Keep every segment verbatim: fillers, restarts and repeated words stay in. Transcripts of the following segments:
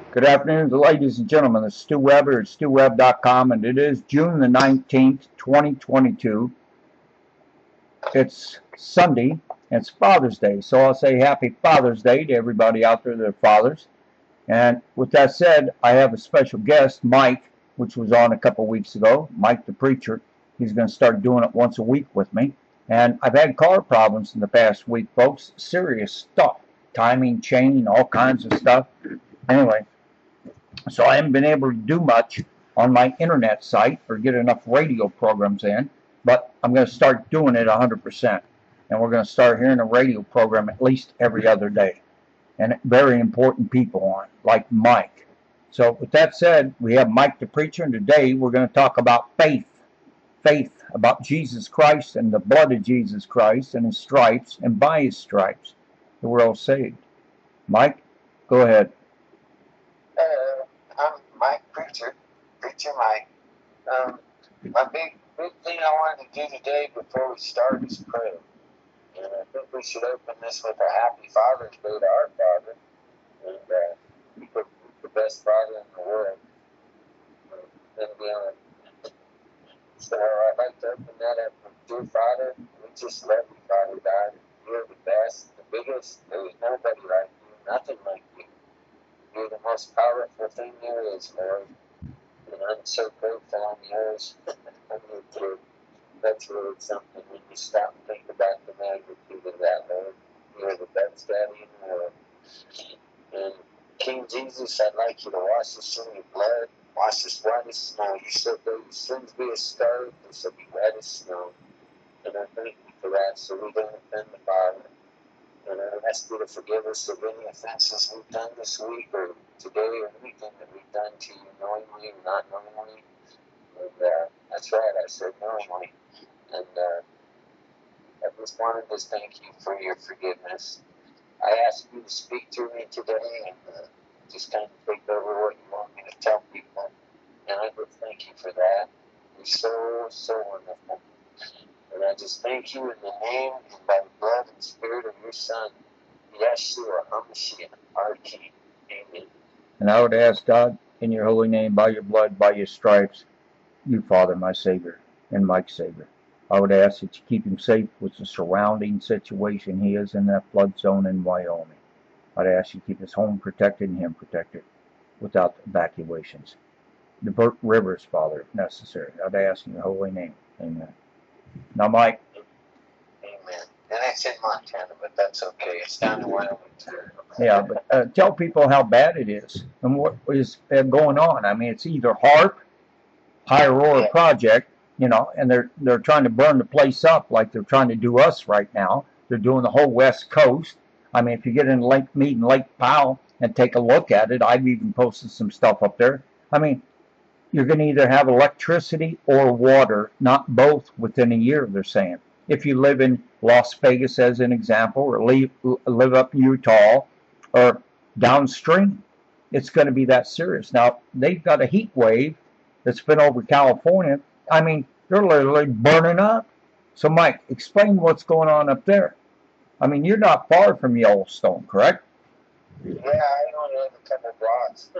Good afternoon, ladies and gentlemen. This is Stu Weber at stu web dot com, and it is June the nineteenth, twenty twenty-two. It's Sunday, and it's Father's Day, so I'll say Happy Father's Day to everybody out there that are fathers. And with that said, I have a special guest, Mike, which was on a couple weeks ago, Mike the Preacher. He's going to start doing it once a week with me. And I've had car problems in the past week, folks. Serious stuff. Timing, chain, all kinds of stuff. Anyway, so I haven't been able to do much on my internet site or get enough radio programs in, but I'm going to start doing it one hundred percent. And we're going to start hearing a radio program at least every other day. And very important people on, like Mike. So with that said, we have Mike the Preacher, and today we're going to talk about faith. Faith, about Jesus Christ and the blood of Jesus Christ and his stripes, and by his stripes, we're all saved. Mike, go ahead. Uh, I'm Mike Preacher, Preacher Mike. Um, my big, big thing I wanted to do today before we start is pray. And I think we should open this with a happy Father's Day to our Father. And uh, he's the, the best Father in the world. And beyond. So I'd like to open that up with, dear Father, we just love you, Father God. You're the best, the biggest. There's nobody like you, nothing like you. You're the most powerful thing there is, Lord. And I'm so grateful I'm yours. I'm your kid. That's really something when you stop and think about the magnitude of that, Lord. You're the best daddy in the world. And King Jesus, I'd like you to wash us in your blood. Wash us white as snow. You said though your sins be as scarlet, they shall be red as snow. And I thank you for that, so we don't offend the Father. And I ask you to forgive us of any offenses we've done this week or today or anything that we've done to you knowingly or not knowingly. And uh, that's right, I said knowingly. And uh, I just wanted to thank you for your forgiveness. I ask you to speak to me today and uh, just kind of take over what you want me to tell people. And I just thank you for that. You're so, so wonderful. And I just thank you in the name and by the blood and spirit of your Son, Yeshua HaMashiach, our King. Amen. And I would ask God, in your holy name, by your blood, by your stripes, you, Father, my Savior, and Mike's Savior. I would ask that you keep him safe with the surrounding situation he is in that flood zone in Wyoming. I'd ask you to keep his home protected and him protected without evacuations. Divert rivers, Father, if necessary. I'd ask in your holy name. Amen. Now, Mike. Amen. And it's in Montana, but that's okay. It's down in Wyoming, too. Yeah, but uh, tell people how bad it is and what is uh, going on. I mean, it's either HAARP, High Aurora Yeah. Project, you know, and they're they're trying to burn the place up like they're trying to do us right now. They're doing the whole West Coast. I mean, if you get in Lake Mead and Lake Powell and take a look at it, I've even posted some stuff up there. I mean, you're going to either have electricity or water, not both within a year, they're saying. If you live in Las Vegas, as an example, or live, live up in Utah or downstream, it's going to be that serious. Now, they've got a heat wave that's been over California. I mean, they're literally burning up. So, Mike, explain what's going on up there. I mean, you're not far from Yellowstone, correct? Yeah, I only live a couple blocks.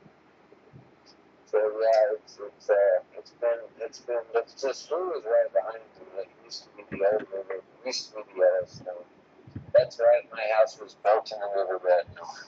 So yeah, it's it's uh it's been it's been it's just who is right behind you. It used to be the old river. It used to be the Yellowstone. That's right. My house was built in the riverbed.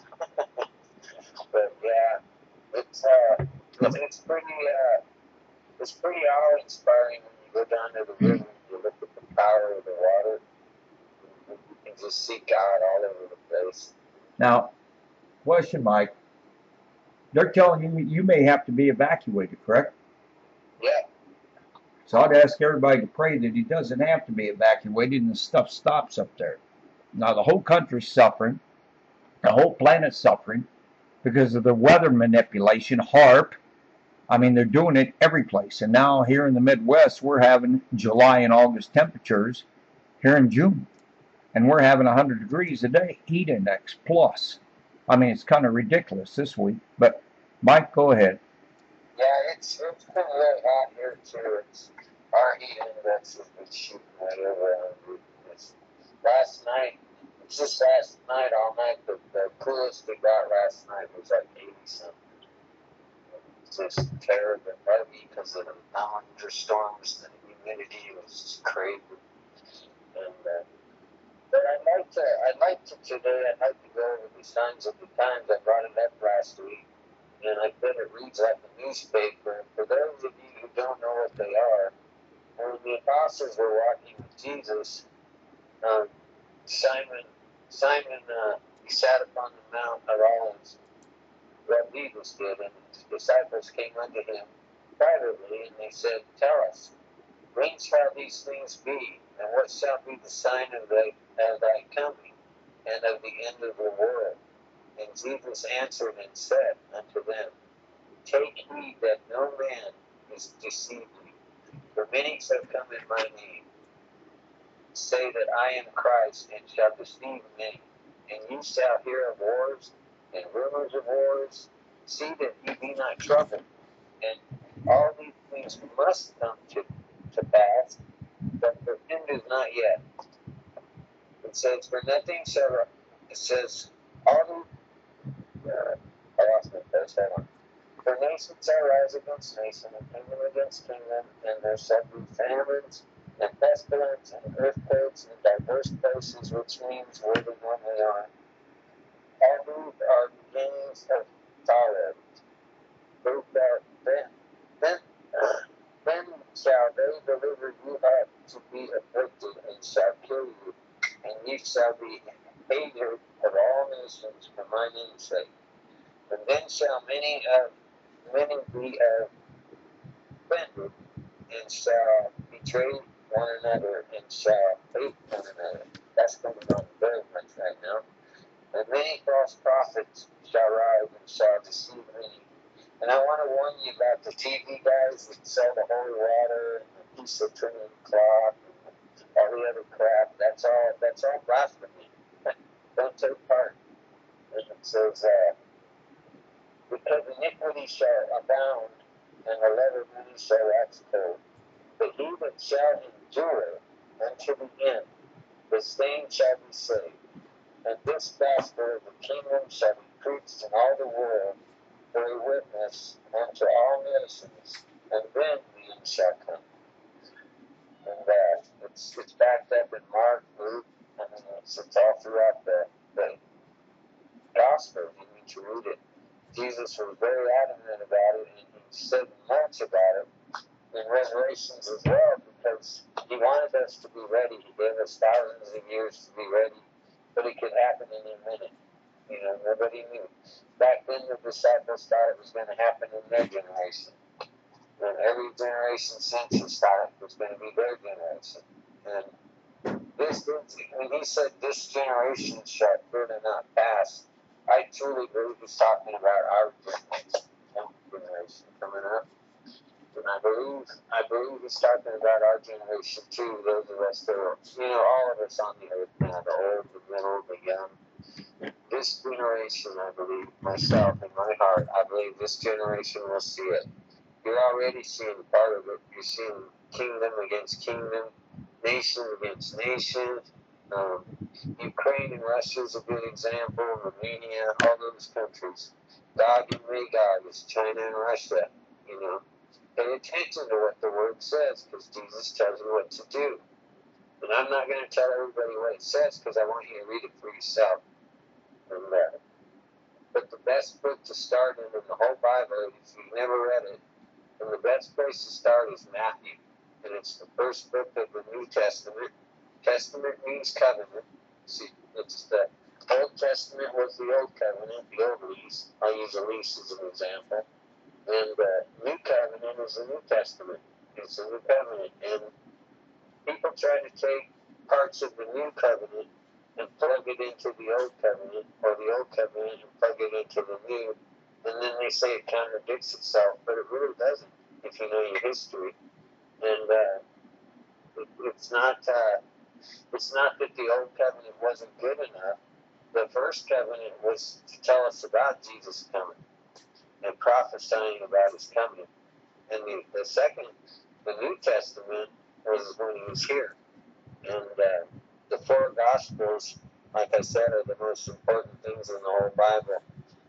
But yeah, it's uh it's, it's pretty uh it's pretty awe inspiring when you go down to the river and you look at the power of the water. You can just see God all over the place. Now, question, Mike. They're telling you you may have to be evacuated, correct? Yeah. So I'd ask everybody to pray that he doesn't have to be evacuated and the stuff stops up there. Now, the whole country's suffering. The whole planet's suffering because of the weather manipulation, HAARP. I mean, they're doing it every place. And now here in the Midwest, we're having July and August temperatures here in June. And we're having one hundred degrees a day, heat index plus. I mean, it's kind of ridiculous this week. But, Mike, go ahead. Yeah, it's it's been really hot here, too. It's, our heat index has been shooting right over one hundred. Last night, just last night, all night, the, the coolest we got last night was like eighty days. And it's just terrible, heavy because of the thunderstorms and the humidity was just crazy. And uh, but I'd like to, I'd like to today, I'd like to go over the signs of the times. I brought it up last week, and I bet it reads like a newspaper. For those of you who don't know what they are, when the apostles were walking with Jesus, um, Simon, Simon, uh, he sat upon the Mount of Olives, what Jesus did, and his disciples came unto him privately, and they said, Tell us, when shall these things be, and what shall be the sign of thy, of thy coming, and of the end of the world? And Jesus answered and said unto them, Take heed that no man is deceived you. For many shall come in my name, say that I am Christ, and shall deceive many. And ye shall hear of wars, and rumors of wars. See that ye be not troubled. And all these things must come to, to pass, but the end is not yet. It says, For nothing shall, it says, all the, uh, I lost my place, hold on. For nation shall rise against nation, and kingdom against kingdom, and there shall be famines, and pestilence, and earthquakes in diverse places, which means where they normally are. All these are beginnings of sorrows. Then, then, uh, then shall they deliver you up to be afflicted, and shall kill you, and ye shall be hated of all nations for my name's sake. And then shall many of many be offended, and shall betray one another, and shall hate one another. That's going on very much right now. And many false prophets shall rise and shall deceive many. And I want to warn you about the T V guys that sell the holy water and the piece of trimming cloth and all the other crap. That's all. That's all blasphemy. Don't take part. And it says, uh, because iniquity shall abound, and the love of many shall wax cold. But he that shall endure unto the end, the same shall be saved. And this gospel of the kingdom shall be preached in all the world for a witness unto all nations, and then the end shall come. And uh, it's, it's backed up in Mark, Luke, and it's, it's all throughout the, the gospel. You need to read it. Jesus was very adamant about it, and he said much about it in Resurrections as well, because he wanted us to be ready. He gave us thousands of years to be ready, but it could happen in a minute. You know, nobody knew. Back then, the disciples thought it was going to happen in their generation. And every generation since has thought it was going to be their generation. And this, when he said, this generation shall further not pass, I truly believe he's talking about our generation, generation coming up. And I believe, I believe he's talking about our generation too, those of us that are, you know, all of us on the earth now, the old, the middle, the young. This generation, I believe, myself, in my heart, I believe this generation will see it. You're already seeing part of it. You're seeing kingdom against kingdom, nation against nation. Um, Ukraine and Russia is a good example. Romania, all those countries. Gog and Magog is China and Russia. You know, pay attention to what the Word says, because Jesus tells you what to do. And I'm not going to tell everybody what it says, because I want you to read it for yourself. And, uh, but the best book to start in in the whole Bible, if you've never read it, and the best place to start is Matthew. And it's the first book of the New Testament. Testament means covenant. See, it's the Old Testament was the Old Covenant, the Old Lease. I'll use a lease as an example. And uh, New Covenant is the New Testament. It's the New Covenant. And people try to take parts of the New Covenant and plug it into the Old Covenant, or the Old Covenant and plug it into the New, and then they say it contradicts itself, but it really doesn't, if you know your history. And uh, it, it's not uh, it's not that the Old Covenant wasn't good enough. The first covenant was to tell us about Jesus coming and prophesying about his coming. And the, the second, the New Testament, was when he was here. And uh, the four Gospels, like I said, are the most important things in the whole Bible.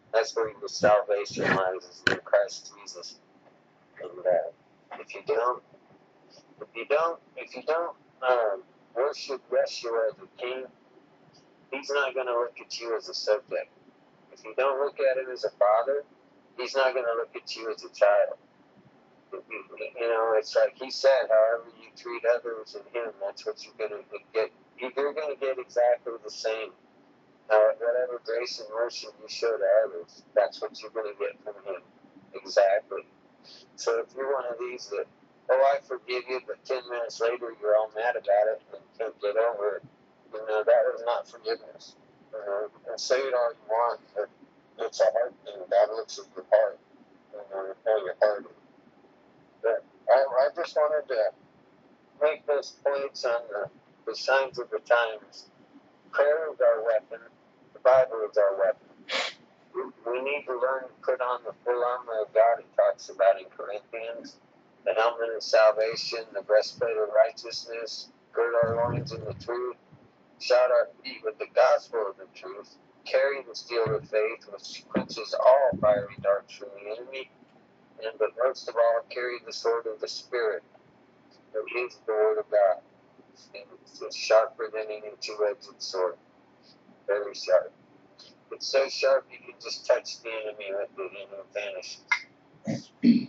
That's where your salvation lies, is in Christ Jesus. And uh, if you don't, if you don't, if you don't um, worship Yeshua as a king, he's not going to look at you as a subject. If you don't look at him as a father, he's not going to look at you as a child. You, you know, it's like he said, however you treat others in him, that's what you're going to get. You're going to get exactly the same. Uh, whatever grace and mercy you show to others, that's what you're going to get from him. Exactly. So if you're one of these that, oh, I forgive you, but ten minutes later you're all mad about it and can't get over it, you know, that was not forgiveness. You know, you can say it all you want, but it's a heart thing. God looks at your heart, you know, how your heart is. But I, I just wanted to make those points on the, the signs of the times. Prayer is our weapon. The Bible is our weapon. We, we need to learn to put on the full armor of God. It talks about in Corinthians, the helmet of salvation, the breastplate of righteousness, gird our loins in the truth, shod our feet with the gospel of the truth, carry the shield of faith, which quenches all fiery darts from the enemy, and but most of all, carry the sword of the Spirit, that is the word of God. And it's sharper than any two-edged sword. Very sharp. It's so sharp you can just touch the enemy with it and it vanishes. And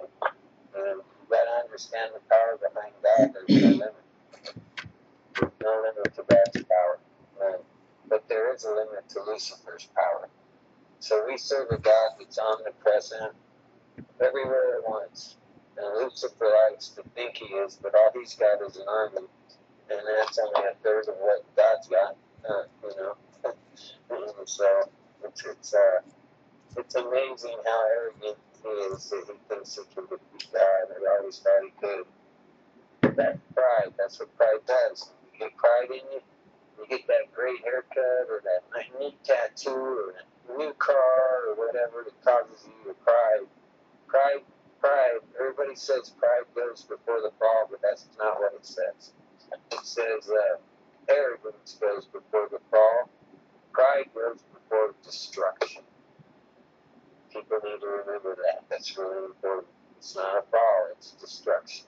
you gotta understand the power behind God. There's no limit. There's no limit to God's power. Um, but there is a limit to Lucifer's power. So we serve a God that's omnipresent, everywhere at once. And Lucifer likes to think he is, but all he's got is an army. And that's only a third of what God's got, uh, you know. And so it's it's uh it's amazing how arrogant he is that he thinks he can defeat God. And I always thought he could. But that's pride. That's what pride does. You get pride in you. You get that great haircut or that neat tattoo or that new car or whatever that causes you to pride. Pride, pride. Everybody says pride goes before the fall, but that's not what it says. It says uh, arrogance goes before the fall. Pride goes before destruction. People need to remember that. That's really important. It's not a fall, it's destruction.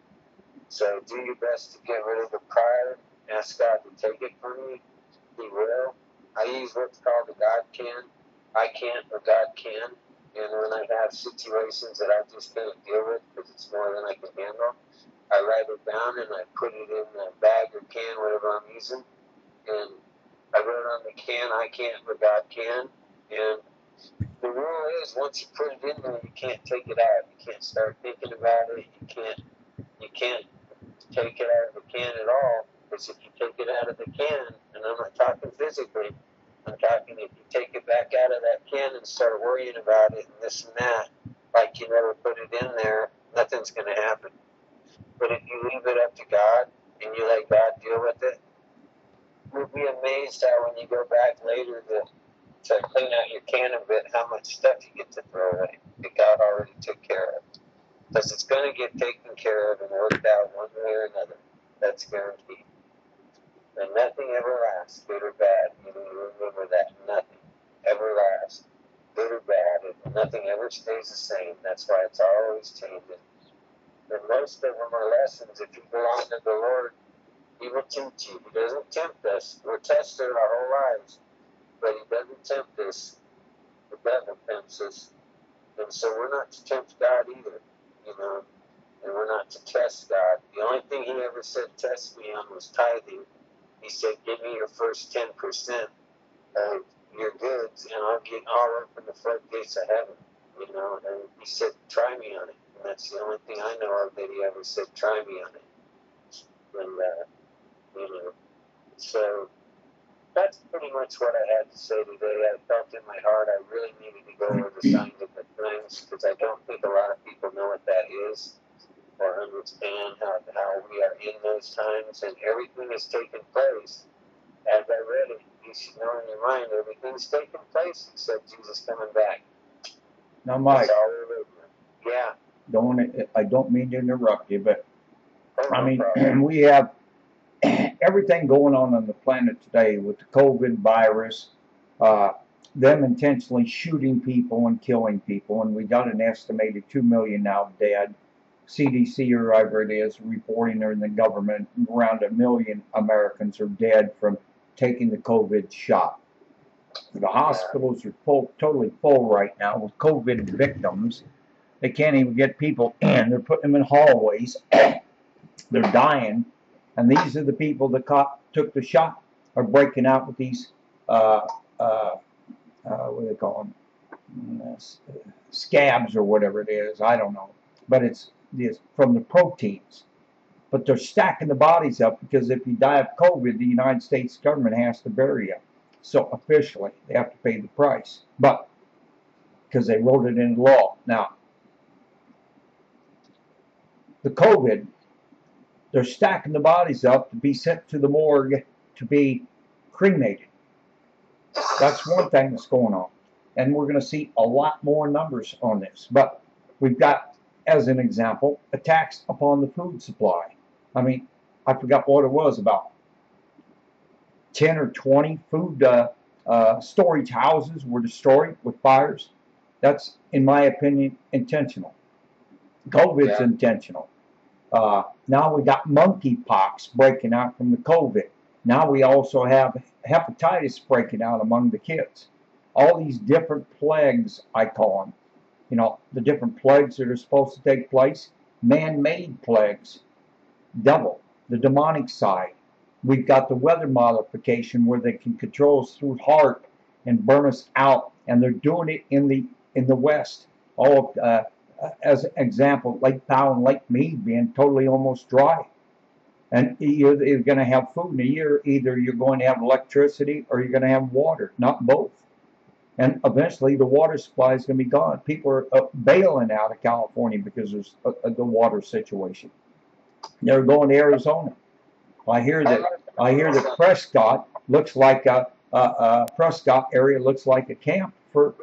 So do your best to get rid of the pride. Ask God to take it from you. He will. I use what's called the God can. I can't, but God can. And when I have situations that I just can't deal with because it's more than I can handle, I write it down and I put it in the bag or can, whatever I'm using. And I wrote on the can, I can't, but God can. And the rule is, once you put it in there, you can't take it out. You can't start thinking about it. You can't, you can't take it out of the can at all. Because if you take it out of the can, and I'm not talking physically, I'm talking if you take it back out of that can and start worrying about it and this and that, like you never put it in there, nothing's going to happen. But if you leave it up to God and you let God deal with it, you'll be amazed how when you go back later to, to clean out your can a bit, how much stuff you get to throw away that God already took care of. Because it's going to get taken care of and worked out one way or another. That's guaranteed. And nothing ever lasts, good or bad. You need to remember that. Nothing ever lasts, good or bad. And nothing ever stays the same. That's why it's always changing. And most of them are lessons. If you belong to the Lord, He will tempt you. He doesn't tempt us. We're tested our whole lives. But He doesn't tempt us. The devil tempts us. And so we're not to tempt God either, you know. And we're not to test God. The only thing He ever said test me on was tithing. He said, give me your first ten percent of your goods, and I'll get all open the floodgates of heaven, you know. And He said, try me on it. And that's the only thing I know of that He ever said, try me on it. And, uh, you know, so that's pretty much what I had to say today. I felt in my heart I really needed to go over the signs of the times, because I don't think a lot of people know what that is or understand how, how we are in those times, and everything is taking place. As I read it, you should know in your mind, everything's taking place except Jesus coming back. Now, Mike, yeah. Don't I don't mean to interrupt you, but Oh, no I mean, problem. we have everything going on on the planet today with the COVID virus. Uh, them intentionally shooting people and killing people, and we got an estimated two million now dead. C D C or whoever it is reporting, or in the government, around a million Americans are dead from taking the COVID shot. The hospitals are full, totally full right now with COVID victims. They can't even get people in. They're putting them in hallways. They're dying. And these are the people that caught, took the shot, are breaking out with these, uh, uh, uh, what do they call them? Uh, scabs or whatever it is. I don't know. But it's, it's from the proteins. But they're stacking the bodies up because if you die of COVID, the United States government has to bury you. So officially, they have to pay the price. But because they wrote it in law. Now, the COVID, they're stacking the bodies up to be sent to the morgue to be cremated. That's one thing that's going on. And we're going to see a lot more numbers on this. But we've got, as an example, attacks upon the food supply. I mean, I forgot what it was, about ten or twenty food uh, uh, storage houses were destroyed with fires. That's, in my opinion, intentional. COVID's Yeah. intentional. Uh, now we got monkeypox breaking out from the COVID. Now we also have hepatitis breaking out among the kids. All these different plagues, I call them. You know, the different plagues that are supposed to take place, man-made plagues, double, the demonic side. We've got the weather modification where they can control us through heart and burn us out, and they're doing it in the in the West. All of, uh, as an example, Lake Powell and Lake Mead being totally almost dry. And you're, you're going to have food in a year. Either you're going to have electricity or you're going to have water, not both. And eventually the water supply is going to be gone. People are uh, bailing out of California because of uh, the water situation. They're going to Arizona. I hear that. I hear that Prescott looks like a, a, a Prescott area looks like a camp for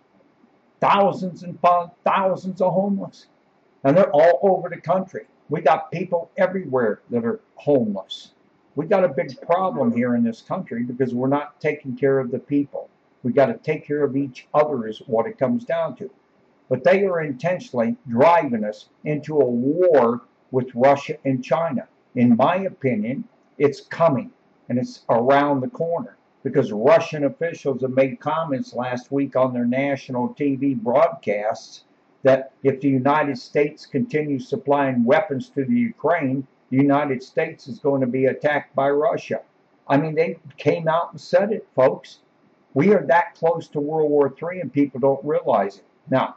thousands and thousands of homeless, and they're all over the country. We got people everywhere that are homeless. We got a big problem here in this country because we're not taking care of the people. We got to take care of each other is what it comes down to. But they are intentionally driving us into a war with Russia and China. In my opinion, it's coming, and it's around the corner, because Russian officials have made comments last week on their national T V broadcasts that if the United States continues supplying weapons to the Ukraine, the United States is going to be attacked by Russia. I mean, they came out and said it, folks. We are that close to World War Three, and people don't realize it. Now,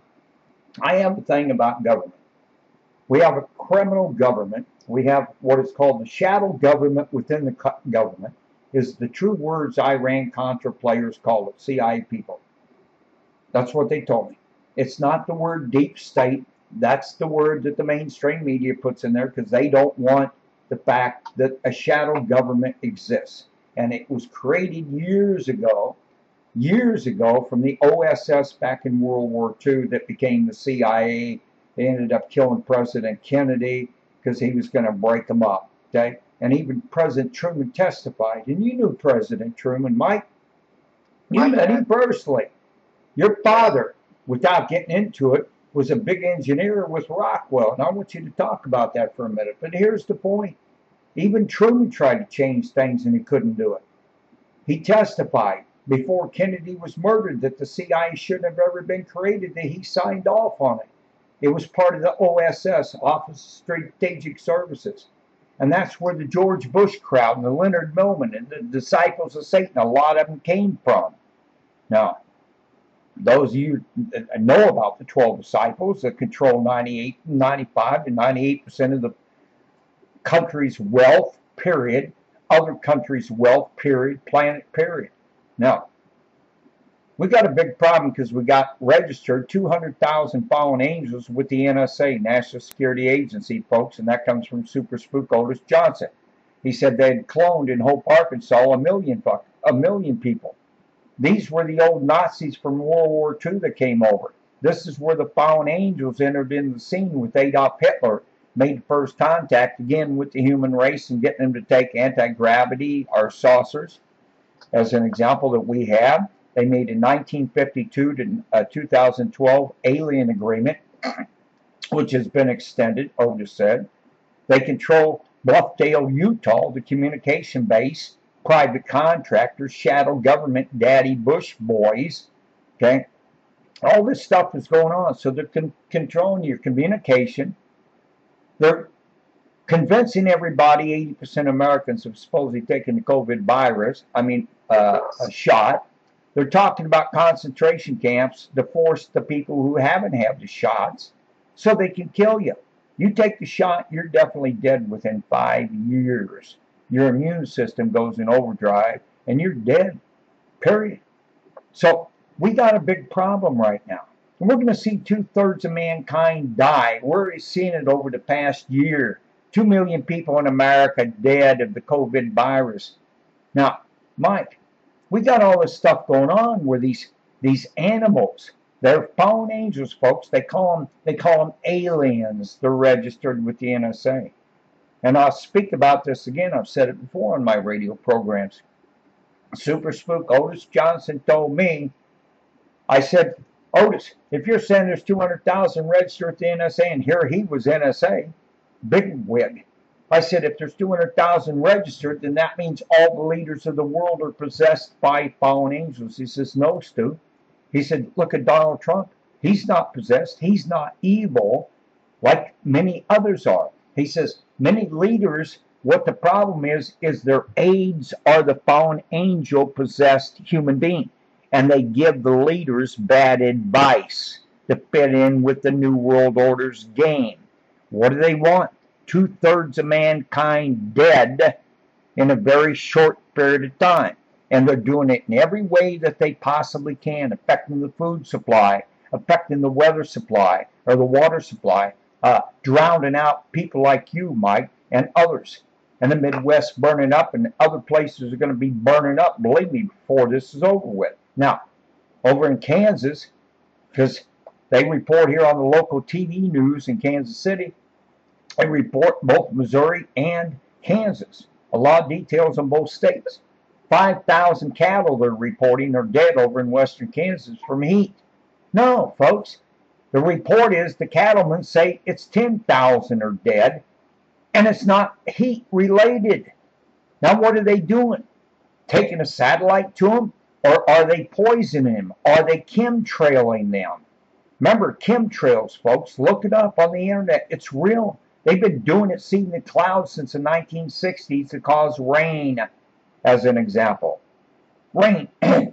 I have a thing about government. We have a criminal government. We have what is called the shadow government within the government, is the true words Iran-Contra players call it, C I A people. That's what they told me. It's not the word deep state. That's the word that the mainstream media puts in there because they don't want the fact that a shadow government exists. And it was created years ago, years ago from the O S S back in World War Two that became the C I A. They ended up killing President Kennedy because he was going to break them up. Okay? And even President Truman testified. And you knew President Truman, Mike. You Mike, met him personally. Your father, without getting into it, was a big engineer with Rockwell. And I want you to talk about that for a minute. But here's the point. Even Truman tried to change things and he couldn't do it. He testified before Kennedy was murdered that the C I A shouldn't have ever been created, that he signed off on it. It was part of the O S S, Office of Strategic Services. And that's where the George Bush crowd and the Leonard Millman and the disciples of Satan, a lot of them came from. Now, those of you that know about the twelve disciples that control ninety-eight, ninety-five to ninety-eight percent of the country's wealth, period, other countries' wealth, period, planet, period. Now, we got a big problem because we got registered two hundred thousand fallen angels with the N S A, National Security Agency, folks, and that comes from Super Spook Otis Johnson. He said they had cloned in Hope, Arkansas, a million, a million people. These were the old Nazis from World War Two that came over. This is where the fallen angels entered in the scene with Adolf Hitler, made first contact again with the human race and getting them to take anti-gravity or saucers, as an example that we have. They made a nineteen fifty-two to uh, two thousand twelve alien agreement, which has been extended, Otis said. They control Bluffdale, Utah, the communication base, private contractors, shadow government, daddy Bush boys. Okay? All this stuff is going on. So they're con controlling your communication. They're convincing everybody, eighty percent of Americans have supposedly taken the COVID virus, I mean, uh, a shot. They're talking about concentration camps to force the people who haven't had the shots so they can kill you. You take the shot, you're definitely dead within five years. Your immune system goes in overdrive, and you're dead, period. So we got a big problem right now. And we're going to see two-thirds of mankind die. We're seeing it over the past year. Two million people in America dead of the COVID virus. Now, Mike, we got all this stuff going on where these these animals, they're fallen angels, folks. They call them they call them aliens. They're registered with the N S A. And I'll speak about this again. I've said it before on my radio programs. Super Spook Otis Johnson told me, I said, Otis, if you're saying there's two hundred thousand registered at the N S A, and here he was N S A, big wig. I said, if there's two hundred thousand registered, then that means all the leaders of the world are possessed by fallen angels. He says, no, Stu. He said, look at Donald Trump. He's not possessed. He's not evil like many others are. He says, many leaders, what the problem is, is their aides are the fallen angel possessed human being. And they give the leaders bad advice to fit in with the New World Order's game. What do they want? Two-thirds of mankind dead in a very short period of time. And they're doing it in every way that they possibly can, affecting the food supply, affecting the weather supply, or the water supply, uh, drowning out people like you, Mike, and others. And the Midwest burning up, and other places are going to be burning up, believe me, before this is over with. Now, over in Kansas, because they report here on the local T V news in Kansas City, they report both Missouri and Kansas. A lot of details on both states. five thousand cattle they're reporting are dead over in western Kansas from heat. No, folks. The report is the cattlemen say it's ten thousand are dead, and it's not heat related. Now, what are they doing? Taking a satellite to them? Or are they poisoning them? Are they chemtrailing them? Remember, chemtrails, folks. Look it up on the internet. It's real. They've been doing it, seeing the clouds since the nineteen sixties to cause rain, as an example. Rain.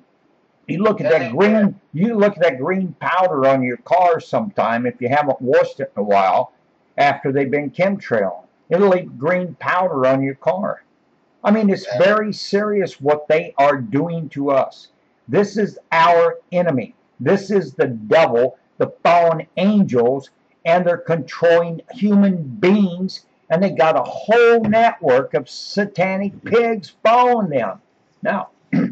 You look at that green. You look at that green powder on your car sometime if you haven't washed it in a while. After they've been chemtrailing, it'll leave green powder on your car. I mean, it's very serious what they are doing to us. This is our enemy. This is the devil, the fallen angels, and they're controlling human beings, and they got a whole network of satanic pigs following them. Now,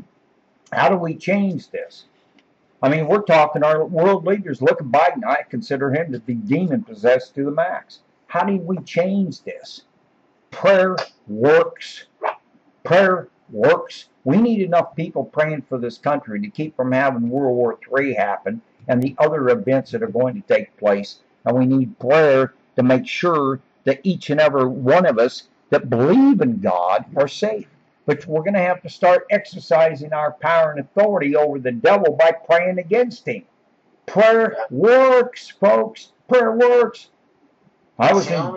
how do we change this? I mean, we're talking our world leaders. Look at Biden. I consider him to be demon-possessed to the max. How do we change this? Prayer works. Prayer works. We need enough people praying for this country to keep from having World War Three happen and the other events that are going to take place. And we need prayer to make sure that each and every one of us that believe in God are safe. But we're going to have to start exercising our power and authority over the devil by praying against him. Prayer works, folks. Prayer works. I was in,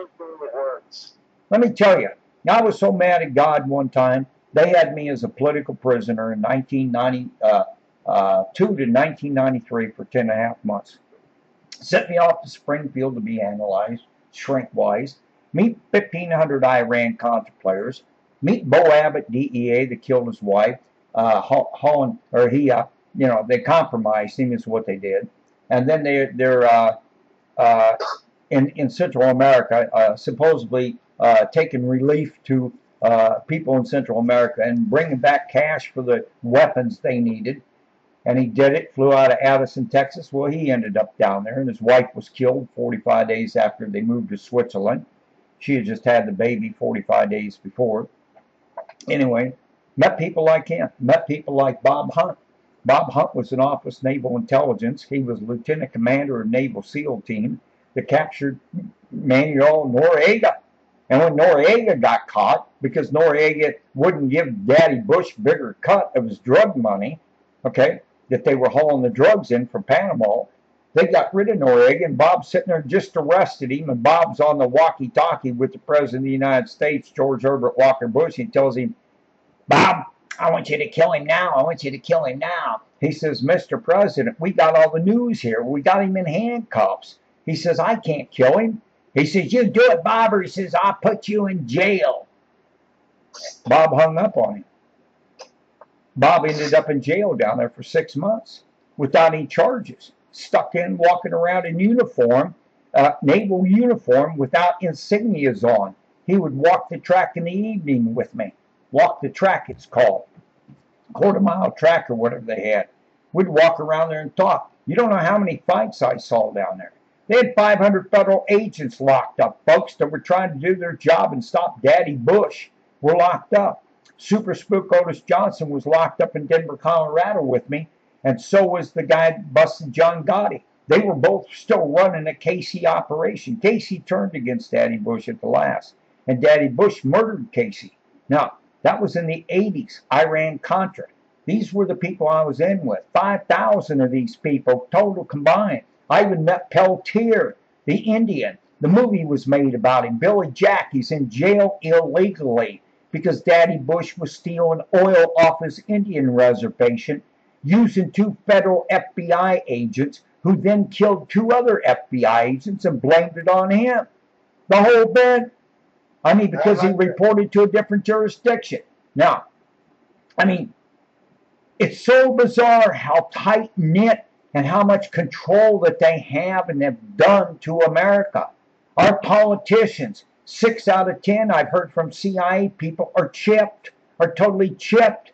let me tell you, I was so mad at God one time. They had me as a political prisoner in nineteen ninety-two to nineteen ninety-three for ten and a half months. Sent me off to Springfield to be analyzed, shrink-wise. Meet fifteen hundred Iran Contra players. Meet Bo Abbott, D E A, that killed his wife. Uh, Holland, or he, uh, you know, they compromised him is what they did. And then they, they're uh, uh, in in Central America, uh, supposedly uh, taking relief to uh, people in Central America and bringing back cash for the weapons they needed. And he did it, flew out of Addison, Texas. Well, he ended up down there, and his wife was killed forty-five days after they moved to Switzerland. She had just had the baby forty-five days before. Anyway, met people like him. Met people like Bob Hunt. Bob Hunt was in Office Naval Intelligence. He was Lieutenant Commander of Naval SEAL Team that captured Manuel Noriega. And when Noriega got caught, because Noriega wouldn't give Daddy Bush a bigger cut of his drug money, okay, that they were hauling the drugs in from Panama, they got rid of Noriega, and Bob's sitting there just arrested him, and Bob's on the walkie-talkie with the President of the United States, George Herbert Walker Bush. He tells him, Bob, I want you to kill him now. I want you to kill him now. He says, Mister President, we got all the news here. We got him in handcuffs. He says, I can't kill him. He says, you do it, Bob, or he says, I'll put you in jail. Bob hung up on him. Bob ended up in jail down there for six months without any charges. Stuck in, walking around in uniform, uh, naval uniform, without insignias on. He would walk the track in the evening with me. Walk the track, it's called. Quarter mile track or whatever they had. We'd walk around there and talk. You don't know how many fights I saw down there. They had five hundred federal agents locked up, folks that were trying to do their job and stop Daddy Bush. Were locked up. Super Spook Otis Johnson was locked up in Denver, Colorado with me, and so was the guy that busted John Gotti. They were both still running a Casey operation. Casey turned against Daddy Bush at the last, and Daddy Bush murdered Casey. Now, that was in the eighties, Iran-Contra. These were the people I was in with. five thousand of these people, total combined. I even met Peltier, the Indian. The movie was made about him. Billy Jack, he's in jail illegally because Daddy Bush was stealing oil off his Indian reservation, using two federal F B I agents who then killed two other F B I agents and blamed it on him. The whole bit. I mean, because he reported to a different jurisdiction. Now, I mean, it's so bizarre how tight-knit and how much control that they have and have done to America. Our politicians, six out of ten, I've heard from C I A people, are chipped, are totally chipped.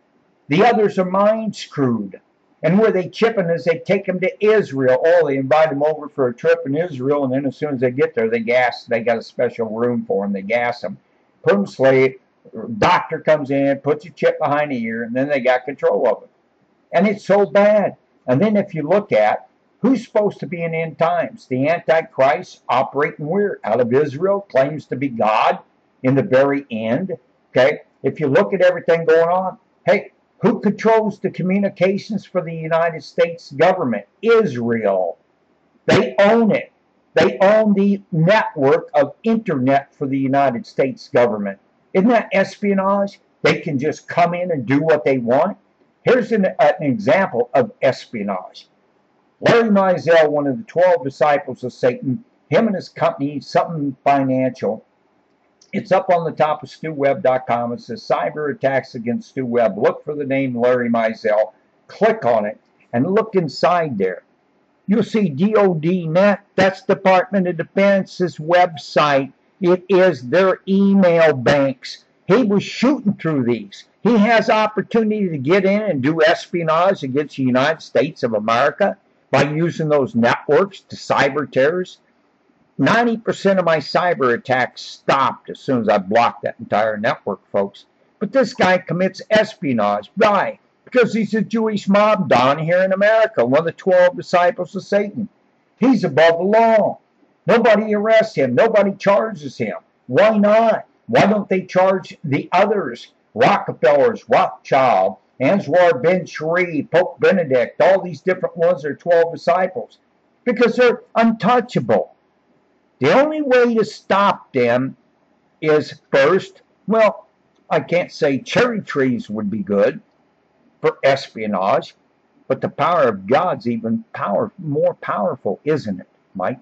The others are mind screwed. And where they chip them is they take them to Israel. Oh, they invite them over for a trip in Israel, and then as soon as they get there, they gas. They got a special room for them. They gas them, put them slave. Doctor comes in, puts a chip behind the ear, and then they got control of them. And it's so bad. And then if you look at who's supposed to be in end times, the Antichrist operating where? Out of Israel, claims to be God in the very end. Okay, if you look at everything going on, hey, who controls the communications for the United States government? Israel. They own it. They own the network of internet for the United States government. Isn't that espionage? They can just come in and do what they want. Here's an, an example of espionage. Larry Mizell, one of the twelve disciples of Satan, him and his company, Something Financial, it's up on the top of Stu Webb dot com. It says cyber attacks against Stu Webb. Look for the name Larry Mizell. Click on it and look inside there. You'll see D O D net. That's Department of Defense's website. It is their email banks. He was shooting through these. He has opportunity to get in and do espionage against the United States of America by using those networks to cyber terrorists. ninety percent of my cyber attacks stopped as soon as I blocked that entire network, folks. But this guy commits espionage. Why? Because he's a Jewish mob don here in America, one of the twelve disciples of Satan. He's above the law. Nobody arrests him. Nobody charges him. Why not? Why don't they charge the others? Rockefellers, Rothschild, Anwar Ben Sharif, Pope Benedict, all these different ones are twelve disciples. Because they're untouchable. The only way to stop them is first, well, I can't say cherry trees would be good for espionage, but the power of God's even power, more powerful, isn't it, Mike?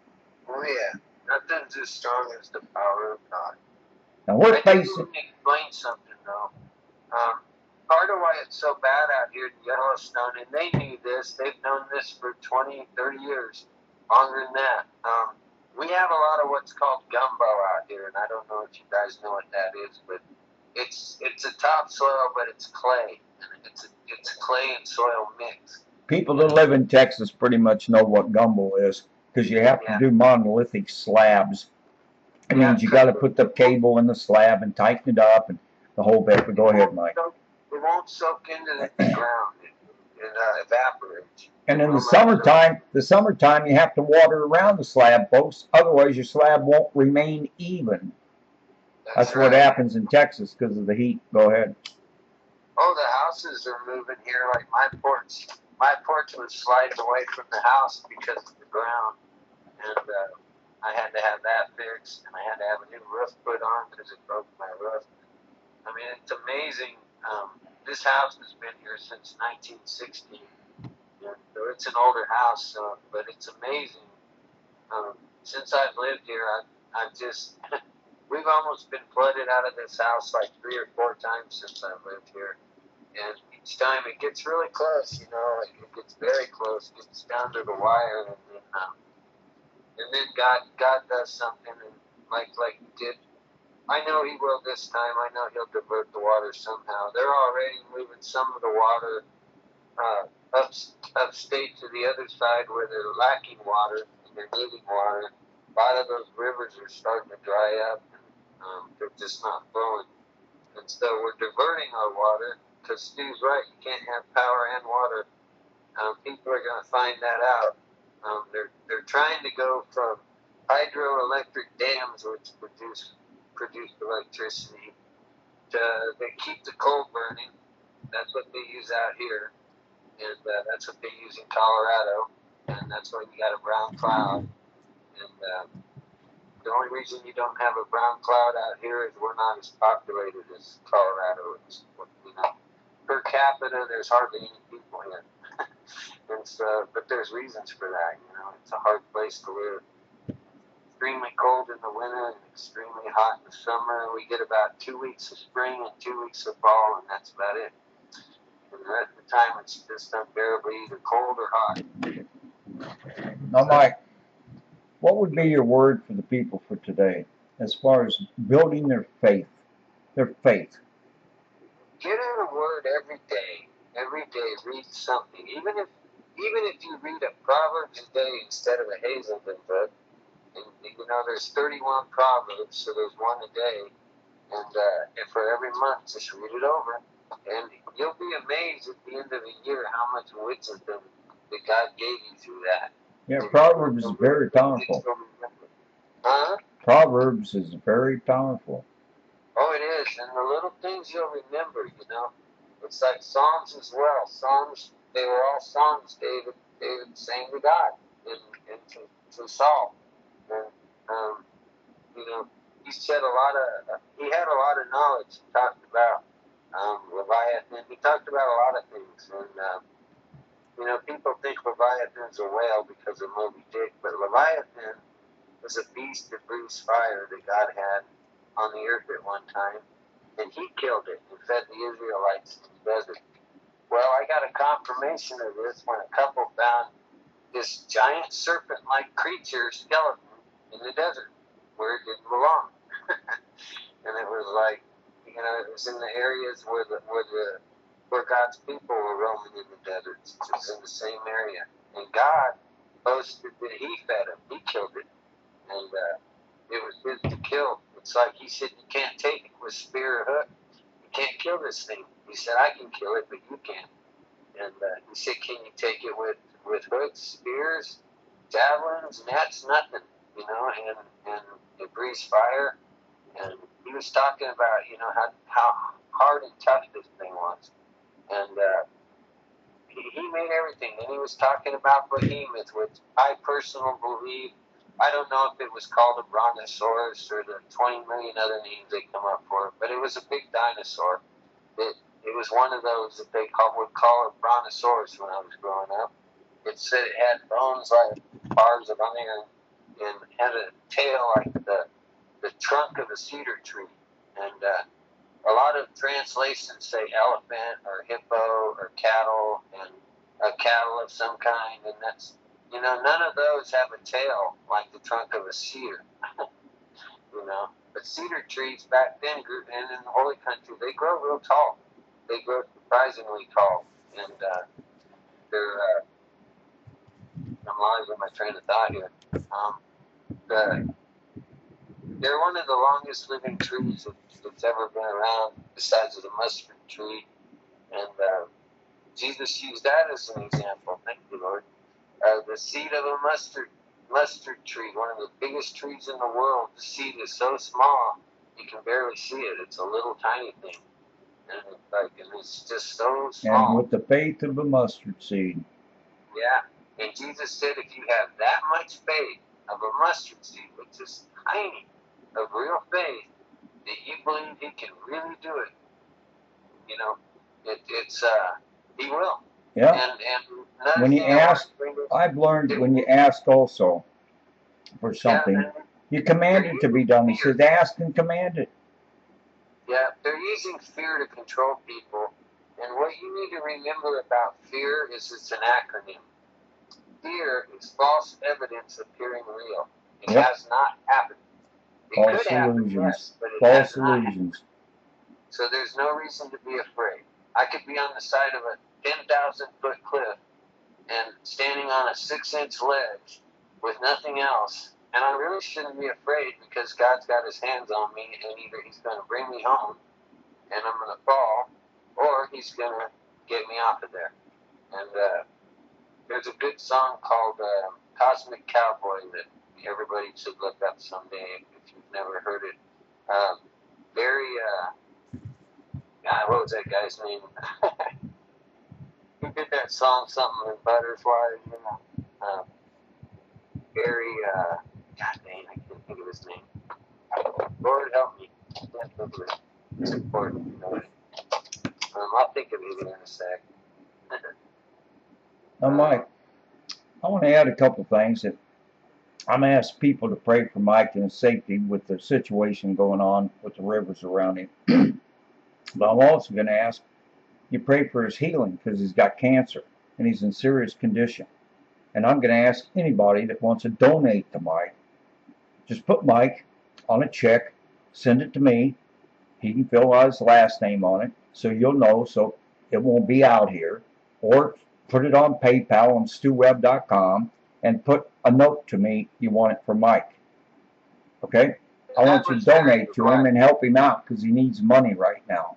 Oh yeah, nothing's as strong as the power of God. Now we're I facing. think we explain something though. Um, part of why it's so bad out here in Yellowstone, and they knew this, they've known this for twenty, thirty years, longer than that. Um, we have a lot of what's called gumbo out here, and I don't know if you guys know what that is, but it's it's a topsoil, but it's clay, and it's a, it's a clay and soil mix. People that live in Texas pretty much know what gumbo is, because you have to Yeah. do monolithic slabs. It Yeah, means you got to put the cable in the slab and tighten it up and the whole bit. But go ahead, Mike. It won't soak into the ground. it uh, evaporates. And in the summertime, the summertime, you have to water around the slab, folks. Otherwise, your slab won't remain even. That's, That's right. what happens in Texas because of the heat. Go ahead. Oh, the houses are moving here. Like my porch, my porch was sliding away from the house because of the ground, and uh, I had to have that fixed, and I had to have a new roof put on because it broke my roof. I mean, it's amazing. Um, this house has been here since nineteen sixty, and so it's an older house, so, but it's amazing. Um, since I've lived here, I've, I've just, we've almost been flooded out of this house like three or four times since I've lived here. And each time it gets really close, you know, like it gets very close, gets down to the wire, and then, um, and then God, God does something, and like, like He did. I know He will this time. I know He'll divert the water somehow. They're already moving some of the water uh, up, upstate to the other side where they're lacking water and they're needing water. A lot of those rivers are starting to dry up, and um, they're just not flowing. And so we're diverting our water, because Stu's right, you can't have power and water. Um, people are going to find that out. Um, they're, they're trying to go from hydroelectric dams, which produce produce electricity, to they keep the coal burning. That's what they use out here, and uh, that's what they use in Colorado, and that's why you got a brown cloud. And uh, the only reason you don't have a brown cloud out here is we're not as populated as Colorado is. You know, per capita, there's hardly any people here, and so, but there's reasons for that. You know, it's a hard place to live. Extremely cold in the winter and extremely hot in the summer. We get about two weeks of spring and two weeks of fall, and that's about it. And the rest of the time, it's just unbearably either cold or hot. Now, Mike, what would be your word for the people for today, as far as building their faith, their faith? Get in a word every day. Every day, read something. Even if, even if you read a Proverbs a day instead of a Hazelden book. And, you know, there's thirty-one Proverbs, so there's one a day. And, uh, and for every month, just read it over. And you'll be amazed at the end of the year how much wisdom that God gave you through that. Yeah, Proverbs is very powerful. Huh? Proverbs is very powerful. Oh, it is. And the little things you'll remember, you know. It's like Psalms as well. Psalms, they were all songs David, David sang to God and, and to, to Saul. And, um, you know, he said a lot of, uh, he had a lot of knowledge. He talked about um, Leviathan. He talked about a lot of things. And, um, you know, people think Leviathan's a whale because of Moby Dick, but Leviathan was a beast that breathes fire that God had on the earth at one time. And he killed it and fed the Israelites in the desert. Well, I got a confirmation of this when a couple found this giant serpent-like creature, skeleton, in the desert where it didn't belong. And it was like, you know, it was in the areas where the where the where God's people were roaming in the deserts. It was in the same area. And God boasted that he fed him. He killed it. And uh, it was his to kill. It's like he said, you can't take it with spear or hook. You can't kill this thing. He said, I can kill it, but you can't. And uh, he said, can you take it with, with hooks, spears, javelins, nets, nothing, you know, and, and it breathes fire. And he was talking about, you know, how, how hard and tough this thing was. And uh, he, he made everything. And he was talking about Behemoth, which I personally believe, I don't know if it was called a brontosaurus or the twenty million other names they come up for, but it was a big dinosaur. It, it was one of those that they call, would call a brontosaurus when I was growing up. It said it had bones like bars of iron and had a tail like the the trunk of a cedar tree. And uh, a lot of translations say elephant or hippo or cattle and a cattle of some kind. And that's, you know, none of those have a tail like the trunk of a cedar. You know, but cedar trees back then grew, and in the Holy Country, they grow real tall. They grow surprisingly tall. And uh, they're, uh, I'm losing my train of thought here. Um, the, they're one of the longest living trees that's ever been around, besides the mustard tree. And uh, Jesus used that as an example. Thank you, Lord. Uh, the seed of a mustard mustard tree, one of the biggest trees in the world. The seed is so small you can barely see it. It's a little tiny thing, and like and it's just so small. And with the faith of a mustard seed. Yeah, and Jesus said, if you have that much faith of a mustard seed, which is tiny, of real faith, that you believe He can really do it. You know, it, it's uh, He will. Yeah. And and when you ask, I've learned when you ask also for something, yeah, you command it to be done. He says, ask and command it. Yeah, they're using fear to control people. And what you need to remember about fear is it's an acronym. Fear is false evidence appearing real. It yep. has not happened. It false could happen, illusions. yes, but it false has not illusions. happened. So there's no reason to be afraid. I could be on the side of a ten thousand foot cliff and standing on a six inch ledge with nothing else, and I really shouldn't be afraid because God's got His hands on me, and either He's going to bring me home and I'm going to fall, or He's going to get me off of there. And uh, there's a good song called uh, Cosmic Cowboy that everybody should look up someday if you've never heard it. Um, very, uh, God, what was that guy's name? He did that song, something with butterflies, you know. Um, very, uh, God dang, I can't think of his name. Lord help me. I can't think of it. It's important, you know. Um, I'll think of it in a sec. Now, Mike, I want to add a couple things that I'm going to ask people to pray for Mike and his safety with the situation going on with the rivers around him. But I'm also going to ask you pray for his healing because he's got cancer and he's in serious condition. And I'm going to ask anybody that wants to donate to Mike, just put Mike on a check, send it to me. He can fill out his last name on it so you'll know, so it won't be out here. Or put it on PayPal on stu webb dot com and put a note to me you want it for Mike. Okay? I want you to donate to him and help him out because he needs money right now.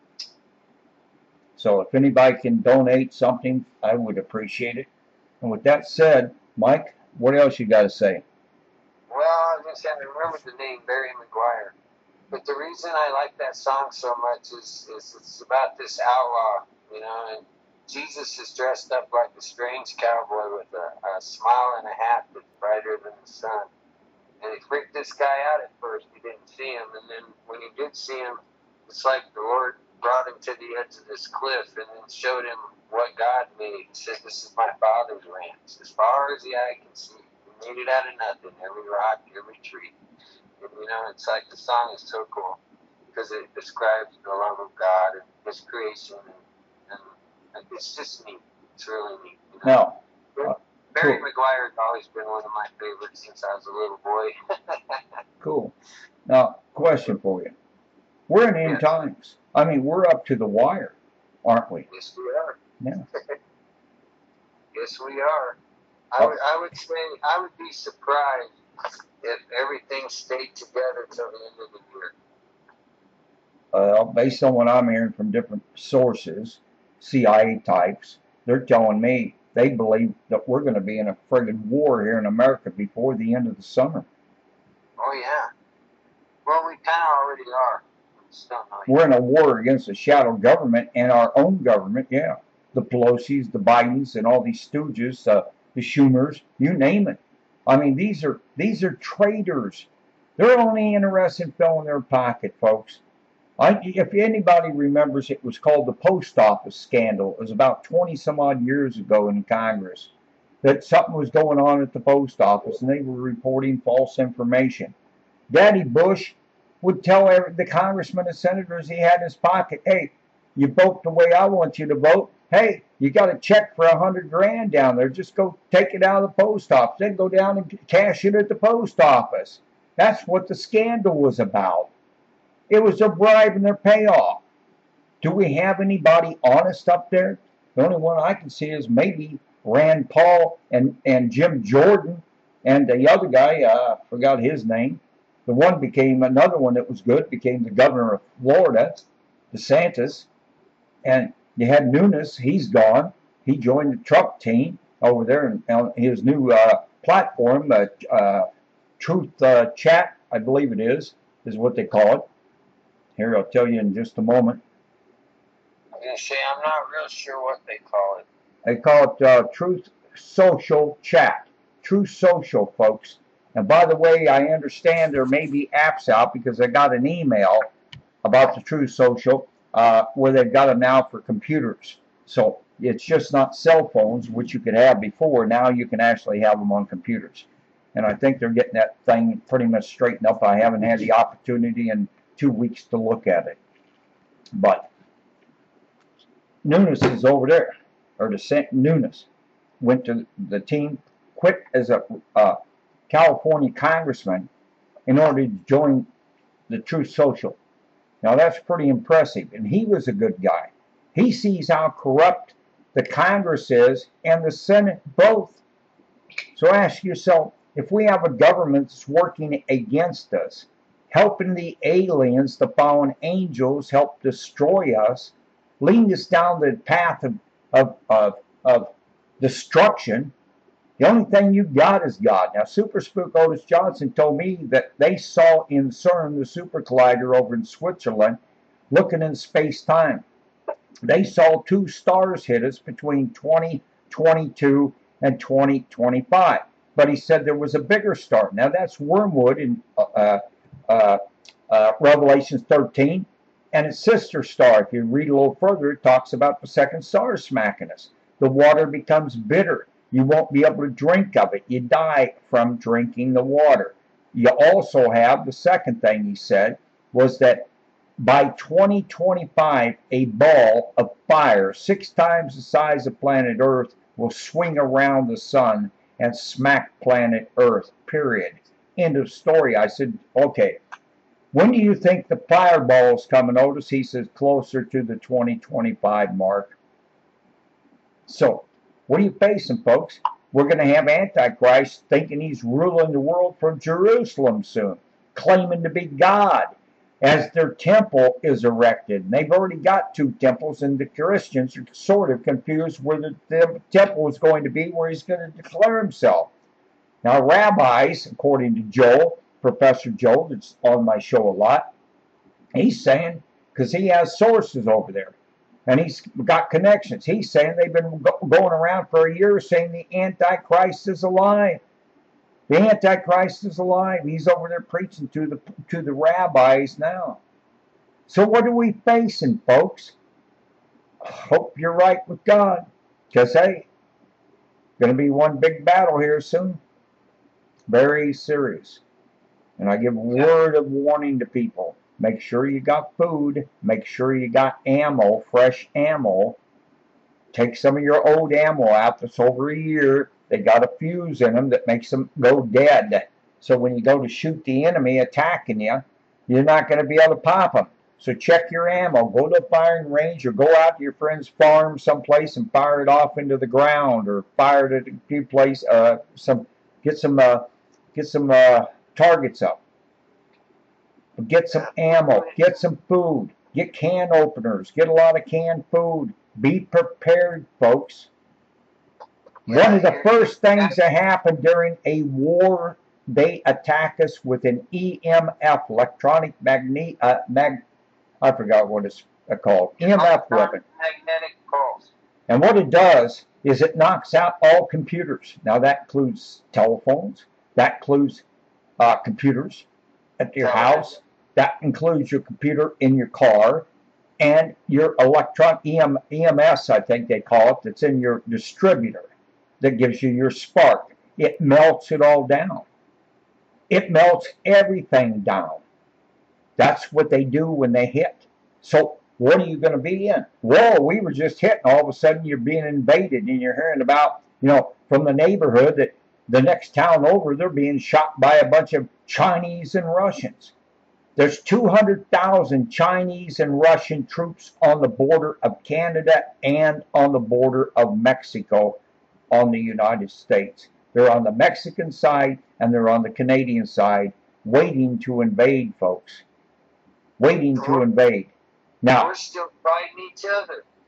So if anybody can donate something, I would appreciate it. And with that said, Mike, what else you got to say? Well, I just had to remember the name, Barry McGuire. But the reason I like that song so much is, is it's about this outlaw, you know, and Jesus is dressed up like a strange cowboy with a, a smile and a hat that's brighter than the sun. And it freaked this guy out at first. He didn't see him. And then when he did see him, it's like the Lord brought him to the edge of this cliff and then showed him what God made. He said, this is my Father's ranch. As far as the eye can see. He made it out of nothing. Every rock, every tree. And, you know, it's like the song is so cool because it describes the love of God and His creation. And, and, and it's just neat. It's really neat. You know? Now, uh, Barry cool. McGuire has always been one of my favorites since I was a little boy. Cool. Now, question for you. We're in end Yeah. times. I mean, we're up to the wire, aren't we? Yes, we are. Yeah. Yes, we are. I would, I would say, I would be surprised if everything stayed together till the end of the year. Uh, based on what I'm hearing from different sources, C I A types, they're telling me they believe that we're going to be in a friggin' war here in America before the end of the summer. Oh, yeah. Well, we kind of already are. Just don't know yet. We're in a war against the shadow government and our own government, yeah. The Pelosi's, the Bidens, and all these stooges, uh, the Schumers, you name it. I mean, these are these are traitors. They're only interested in filling their pocket, folks. I, if anybody remembers, it was called the post office scandal. It was about twenty some odd years ago in Congress that something was going on at the post office and they were reporting false information. Daddy Bush would tell every, the congressmen and senators he had in his pocket, hey, you vote the way I want you to vote. Hey, you got a check for a hundred grand down there. Just go take it out of the post office. Then go down and cash it at the post office. That's what the scandal was about. It was a bribe and their payoff. Do we have anybody honest up there? The only one I can see is maybe Rand Paul and, and Jim Jordan and the other guy, uh, I forgot his name. The one became, another one that was good, became the governor of Florida, DeSantis. And you had Nunes, he's gone. he joined the Trump team over there and on his new uh, platform, uh, uh, Truth uh, Chat, I believe it is, is what they call it. Here, I'll tell you in just a moment. I was going to say, I'm not real sure what they call it. They call it uh, Truth Social Chat. Truth Social, folks. And by the way, I understand there may be apps out because I got an email about the Truth Social uh, where they've got them now for computers. So it's just not cell phones, which you could have before. Now you can actually have them on computers. And I think they're getting that thing pretty much straightened up. I haven't had the opportunity in two weeks to look at it. But Nunes is over there, or the Nunes went to the team, quit as a uh, California congressman in order to join the Truth Social. Now that's pretty impressive, and he was a good guy. He sees how corrupt the Congress is and the Senate both. So ask yourself, if we have a government that's working against us, helping the aliens, the fallen angels, help destroy us, leading us down the path of, of, of, of destruction, the only thing you got is God. Now, Super Spook Otis Johnson told me that they saw in CERN, the super collider over in Switzerland, looking in space-time. They saw two stars hit us between twenty twenty-two and twenty twenty-five. But he said there was a bigger star. Now, that's Wormwood in uh, uh, uh, Revelation thirteen. And its sister star, if you read a little further, it talks about the second star smacking us. The water becomes bitter. You won't be able to drink of it. You die from drinking the water. You also have, the second thing he said, was that by twenty twenty-five, a ball of fire, six times the size of planet Earth, will swing around the sun and smack planet Earth, period. End of story. I said, okay, when do you think the fireball's coming, Otis? He says, closer to the twenty twenty-five mark. So, what are you facing, folks? We're going to have Antichrist thinking he's ruling the world from Jerusalem soon, claiming to be God, as their temple is erected. And they've already got two temples, and the Christians are sort of confused where the, the temple is going to be, where he's going to declare himself. Now, rabbis, according to Joel, Professor Joel, that's on my show a lot, he's saying, because he has sources over there, and he's got connections. He's saying they've been go going around for a year saying the Antichrist is alive. The Antichrist is alive. He's over there preaching to the to the rabbis now. So what are we facing, folks? Hope you're right with God, because hey, going to be one big battle here soon. Very serious. And I give a word of warning to people. Make sure you got food. Make sure you got ammo, fresh ammo. Take some of your old ammo out that's over a year. They got a fuse in them that makes them go dead. So when you go to shoot the enemy attacking you, you're not going to be able to pop them. So check your ammo. Go to a firing range or go out to your friend's farm someplace and fire it off into the ground, or fire it at a few places. Uh, some get some uh, get some uh, targets up. Get some ammo, get some food, get can openers, get a lot of canned food. Be prepared, folks. One of the first things that happen during a war, they attack us with an E M F, electronic magnet, uh, mag, I forgot what it's called, E M F weapon. Magnetic pulse. And what it does is it knocks out all computers. Now that includes telephones, that includes uh, computers at your house. That includes your computer in your car and your electron E M, E M S, I think they call it, that's in your distributor that gives you your spark. It melts it all down. It melts everything down. That's what they do when they hit. So what are you going to be in? Well, we were just hit, and all of a sudden you're being invaded, and you're hearing about, you know, from the neighborhood that the next town over, they're being shot by a bunch of Chinese and Russians. There's two hundred thousand Chinese and Russian troops on the border of Canada and on the border of Mexico on the United States. They're on the Mexican side and they're on the Canadian side, waiting to invade, folks. Waiting to invade. Now, we're still fighting each other.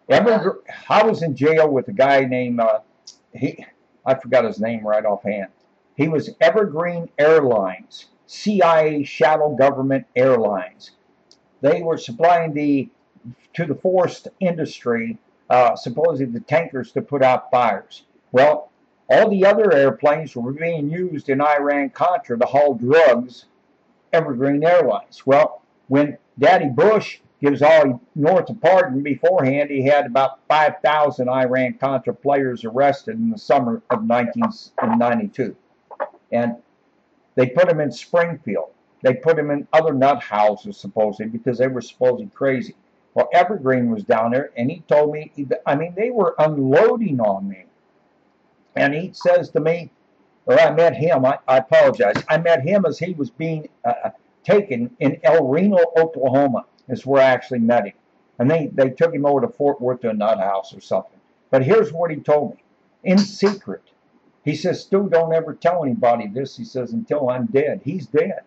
Ever, I was in jail with a guy named uh, he. I forgot his name right offhand. He was Evergreen Airlines, C I A shadow government airlines. They were supplying the to the forest industry, uh, supposedly the tankers to put out fires. Well, all the other airplanes were being used in Iran-Contra to haul drugs. Evergreen Airlines. Well, when Daddy Bush gives all North a pardon beforehand, he had about five thousand Iran-Contra players arrested in the summer of nineteen ninety-two. And they put them in Springfield. They put them in other nut houses, supposedly, because they were supposedly crazy. Well, Evergreen was down there, and he told me, I mean, they were unloading on me. And he says to me, or I met him, I, I apologize, I met him as he was being uh, taken in El Reno, Oklahoma, is where I actually met him. And they, they took him over to Fort Worth to a nut house or something. But here's what he told me, in secret. He says, Stu, don't ever tell anybody this, he says, until I'm dead. He's dead.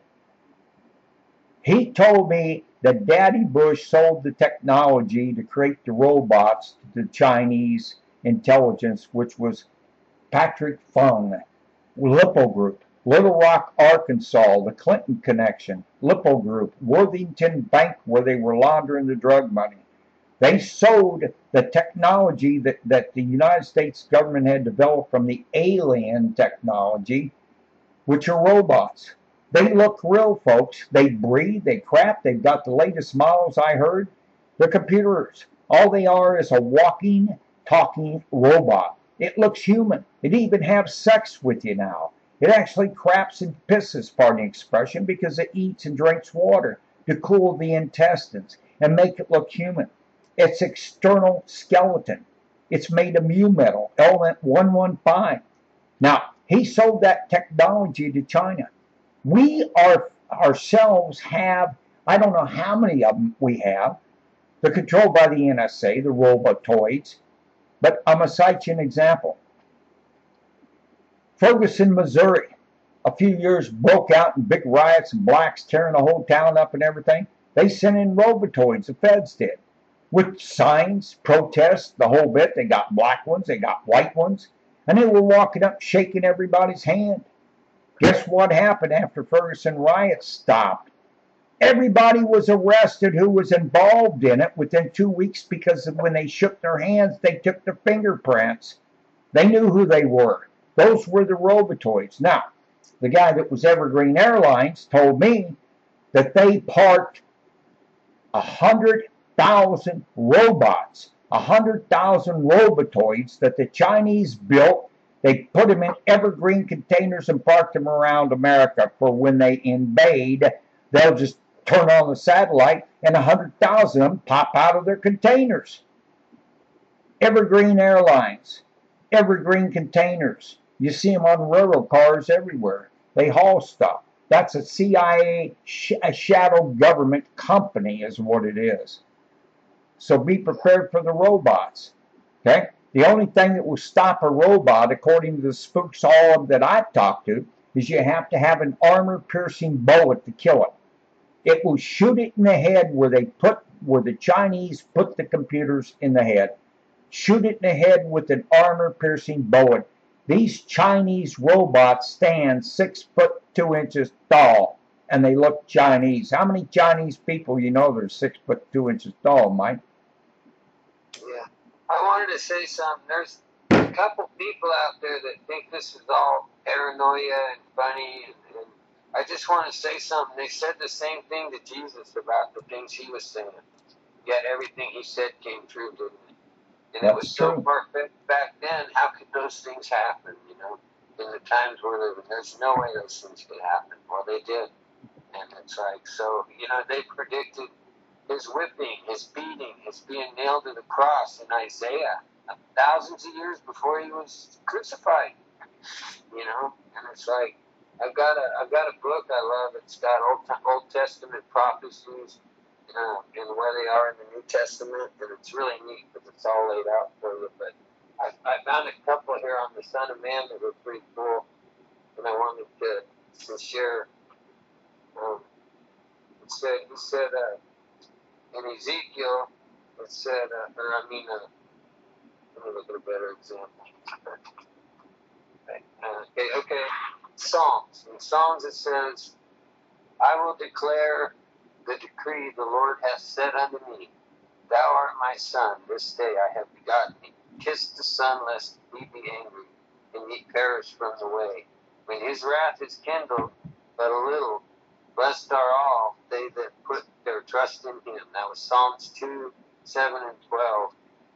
He told me that Daddy Bush sold the technology to create the robots to the Chinese intelligence, which was Patrick Fung, Lippo Group, Little Rock, Arkansas, the Clinton connection, Lippo Group, Worthington Bank, where they were laundering the drug money. They sold the technology that, that the United States government had developed from the alien technology, which are robots. They look real, folks. They breathe, they crap, they've got the latest models I heard. They're computers. All they are is a walking, talking robot. It looks human. It even has sex with you now. It actually craps and pisses, pardon the expression, because it eats and drinks water to cool the intestines and make it look human. Its external skeleton. It's made of mu metal, element one fifteen. Now, he sold that technology to China. We are ourselves have, I don't know how many of them we have. They're controlled by the N S A, the robotoids. But I'm going to cite you an example. Ferguson, Missouri, a few years broke out in big riots and blacks tearing the whole town up and everything. They sent in robotoids, the feds did, with signs, protests, the whole bit. They got black ones, they got white ones, and they were walking up shaking everybody's hand. Guess what happened after Ferguson riots stopped? Everybody was arrested who was involved in it within two weeks because when they shook their hands, they took their fingerprints. They knew who they were. Those were the robotoids. Now, the guy that was Evergreen Airlines told me that they parked one hundred thousand robots, one hundred thousand robotoids that the Chinese built. They put them in evergreen containers and parked them around America for when they invade. They'll just turn on the satellite and one hundred thousand of them pop out of their containers. Evergreen Airlines, evergreen containers. You see them on railroad cars everywhere. They haul stuff. That's a C I A sh a shadow government company is what it is. So be prepared for the robots. Okay? The only thing that will stop a robot, according to the spooks all that I've talked to, is you have to have an armor-piercing bullet to kill it. It will shoot it in the head where they put, where the Chinese put the computers in the head. Shoot it in the head with an armor-piercing bullet. These Chinese robots stand six foot two inches tall, and they look Chinese. How many Chinese people you know that are six foot two inches tall, Mike? Yeah. I wanted to say something. There's a couple people out there that think this is all paranoia and funny, and, and I just want to say something. They said the same thing to Jesus about the things he was saying, yet everything he said came true, didn't it? And That's it was so true. far-fetched back then. How could those things happen, you know, in the times we're living? There's no way those things could happen. Well, they did. And it's like, so, you know, they predicted his whipping, his beating, his being nailed to the cross in Isaiah thousands of years before he was crucified, you know. And it's like, I've got a I've got a book I love. It's got Old Old Testament prophecies uh, and where they are in the New Testament, and it's really neat because it's all laid out for you. But I, I found a couple here on the Son of Man that were pretty cool, and I wanted to, to share. Um, it said he said uh, in Ezekiel it said, uh, or I mean, uh, let me look at a better example. Okay, uh, okay, okay. Psalms. In Psalms it says, I will declare the decree the Lord hath said unto me, Thou art my son, this day I have begotten thee. Kiss the Son, lest he be angry, and ye perish from the way. When his wrath is kindled but a little, blessed are all they that put their trust in him. That was Psalms two, seven, and twelve,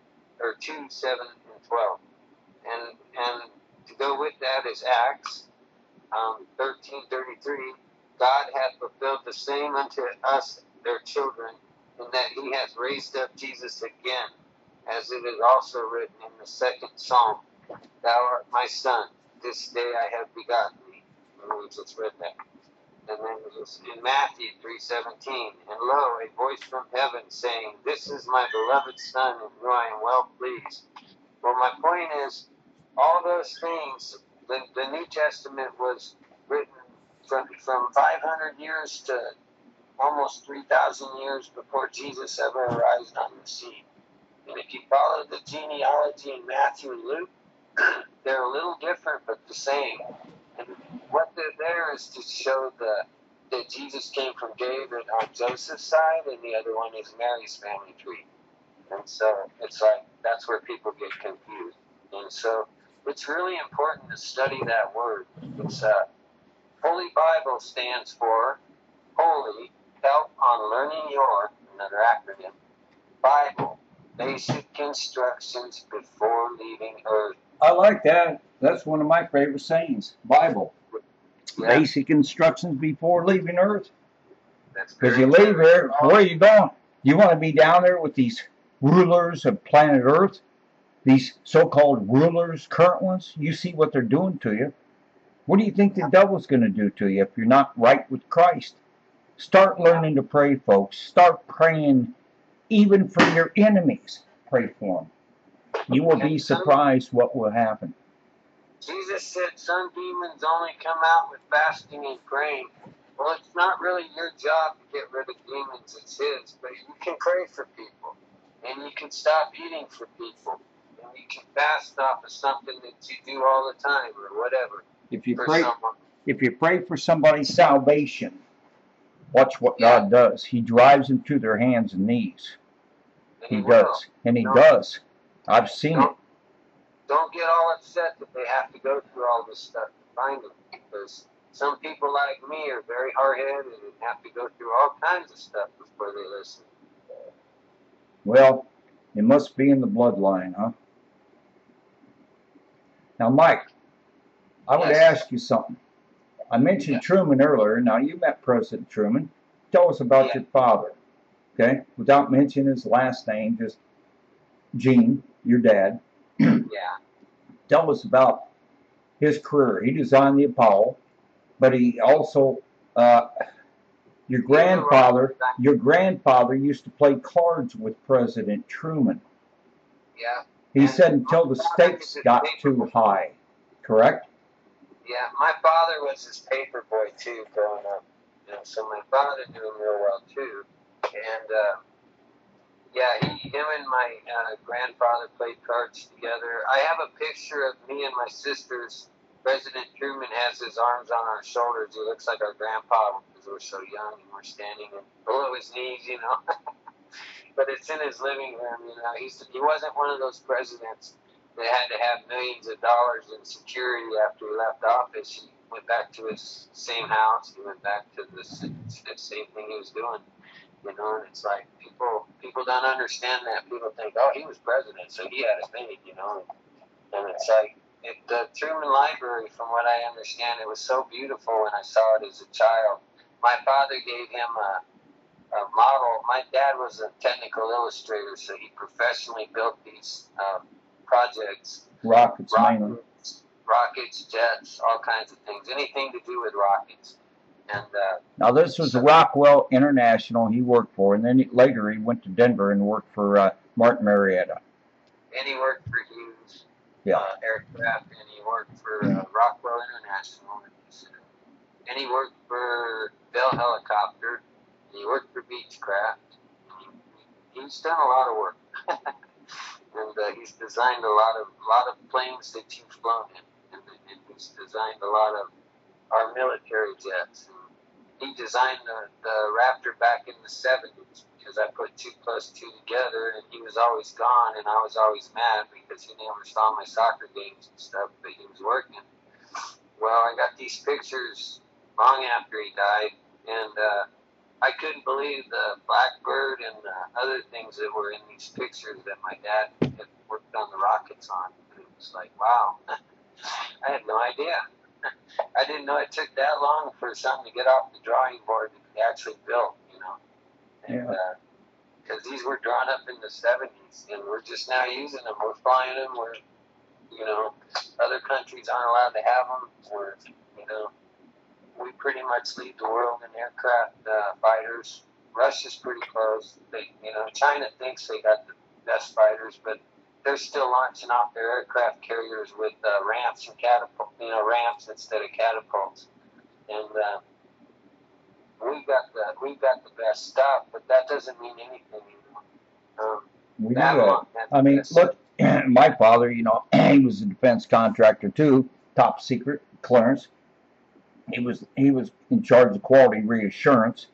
or two, seven, and twelve. And and to go with that is Acts um, thirteen, thirty-three. God hath fulfilled the same unto us, their children, in that he hath raised up Jesus again, as it is also written in the second Psalm, Thou art my son, this day I have begotten thee. We just read that. And then it was in Matthew three seventeen, and lo, a voice from heaven saying, This is my beloved Son, in whom I am well pleased. Well, my point is, all those things, the, the New Testament was written from, from five hundred years to almost three thousand years before Jesus ever arrived on the scene. And if you follow the genealogy in Matthew and Luke, they're a little different but the same. And what they're there is to show the, that Jesus came from David on Joseph's side, and the other one is Mary's family tree. And so it's like, that's where people get confused. And so it's really important to study that word. It's uh, Holy Bible stands for Holy Help on Learning Your, another acronym, Bible, Basic Instructions Before Leaving Earth. I like that. That's one of my favorite sayings. Bible. Yeah. Basic instructions before leaving Earth. That's Because very you leave true. here, where are you going? You want to be down there with these rulers of planet Earth? These so-called rulers, current ones? You see what they're doing to you. What do you think the devil's going to do to you if you're not right with Christ? Start learning to pray, folks. Start praying even for your enemies. Pray for them. You will be surprised what will happen. Jesus said some demons only come out with fasting and praying. Well, it's not really your job to get rid of demons, it's his. But you can pray for people. And you can stop eating for people. And you can fast off of something that you do all the time or whatever. If you For pray, someone. if you pray for somebody's salvation, watch what Yeah. God does. He drives them to their hands and knees. And He he will. does. And he No. does. I've seen it. Don't, don't get all upset that they have to go through all this stuff to find them. Because some people like me are very hard-headed and have to go through all kinds of stuff before they listen. Well, it must be in the bloodline, huh? Now, Mike, I would Yes. ask you something. I mentioned Yeah. Truman earlier. Now, you met President Truman. Tell us about Yeah. your father, okay? Without mentioning his last name, just Gene, your dad. Yeah. Tell us about his career. He designed the Apollo, but he also, uh, your grandfather, your grandfather used to play cards with President Truman. Yeah. He And said until the my father stakes was got his too paper- high, correct? Yeah, my father was his paper boy too growing up. You know, so my father knew him real well too. And uh, yeah, he, him and my uh, grandfather played cards together. I have a picture of me and my sisters. President Truman has his arms on our shoulders. He looks like our grandpa because we're so young and we're standing below his knees, you know. But it's in his living room, you know. He's, he wasn't one of those presidents that had to have millions of dollars in security after he left office. He went back to his same house. He went back to the same thing he was doing, you know. And it's like people people don't understand that. People think, oh, he was president, so he had it made, you know. And it's like it, the Truman Library, from what I understand, it was so beautiful when I saw it as a child. My father gave him a a model. My dad was a technical illustrator, so he professionally built these uh, projects. Rockets, mainly. Rockets, rockets, jets, all kinds of things. Anything to do with rockets. And uh, Now, this was so, Rockwell International he worked for, and then he, later he went to Denver and worked for uh, Martin Marietta. And he worked for Hughes Yeah. uh, Aircraft, and he worked for uh, Rockwell International. And he worked for Bell Helicopter. He worked for Beechcraft. He, he's done a lot of work, and uh, he's designed a lot of lot of planes that you've flown in, and, and he's designed a lot of our military jets. And he designed the, the Raptor back in the seventies because I put two plus two together, and he was always gone, and I was always mad because he never saw my soccer games and stuff, but he was working. Well, I got these pictures long after he died, and uh, I couldn't believe the Blackbird and the other things that were in these pictures that my dad had worked on the rockets on. And it was like, wow, I had no idea. I didn't know it took that long for something to get off the drawing board to be actually built, you know. And because yeah. uh, these were drawn up in the seventies, and we're just now using them. We're flying them. We're, you know, other countries aren't allowed to have them. We're, you know, we pretty much lead the world in aircraft uh, fighters. Russia's pretty close. They, you know, China thinks they got the best fighters, but they're still launching off their aircraft carriers with uh, ramps and catapult, you know, ramps instead of catapults. And uh, we got the we got the best stuff, but that doesn't mean anything. You know? um, we do that. I mean, look, my father, you know, he was a defense contractor too, top secret clearance. He was he was in charge of quality reassurance,